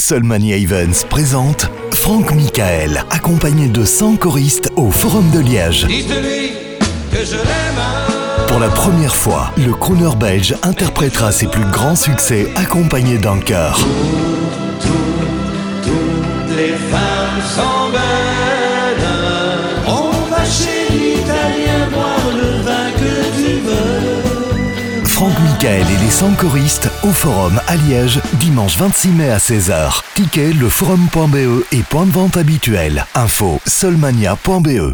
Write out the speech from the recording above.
Solmania Events présente Franck Michael, accompagné de 100 choristes au Forum de Liège. Dites-lui que je l'aime. Pour la première fois, le crooner belge interprétera ses plus grands succès accompagné d'un chœur. Toutes les femmes sont belles. On va chez l'Italien boire le vin que tu veux. Franck Michael et les 100 choristes au Forum à Liège, dimanche 26 mai à 16h. Ticket leforum.be et point de vente habituel. Info solmania.be.